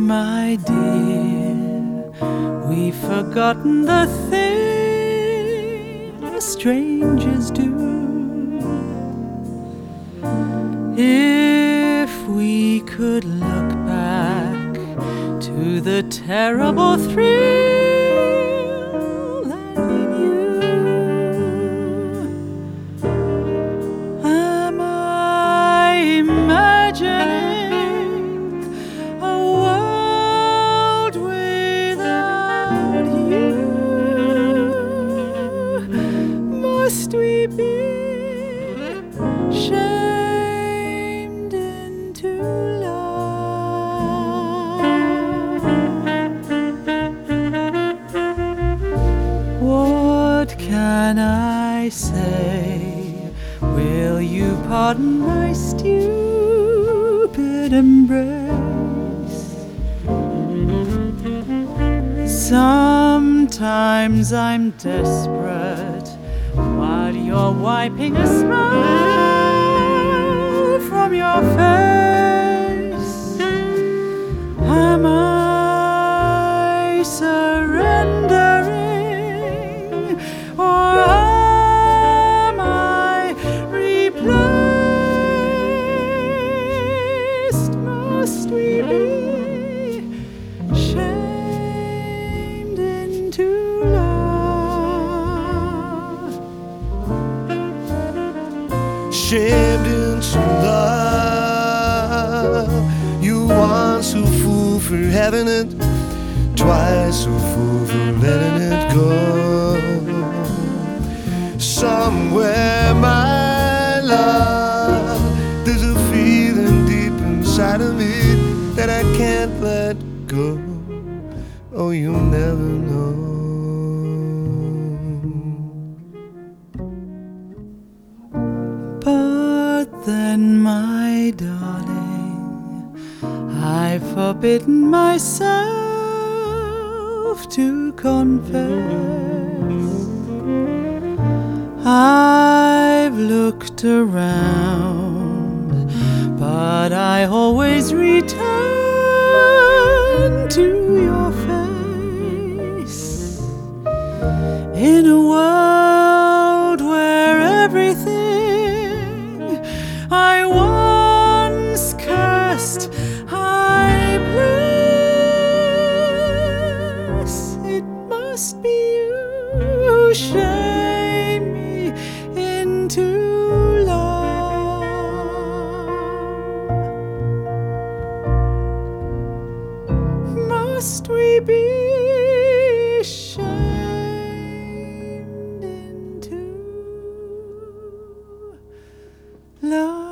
my dear, we've forgotten the things strangers do. If we could look back to the terrible thrill that we knew, am I imagining a world without you? Must we be shamed into love? What can I say? Will you pardon my stupid embrace? Sometimes I'm desperate while you're wiping a smile from your face. Am I surrendering, or am I replaced? Must we be shamed into love? Shamed into love. You once so fool for having it, twice so fool for letting it go. Somewhere, my love, there's a feeling deep inside of me that I can't let go. Oh, you'll never know. But then, my darling, I've forbidden myself to confess. I've looked around, but I always return to your face. In a world where everything I once cursed I bless, it must be you shame me into love. Must we be shamed into love?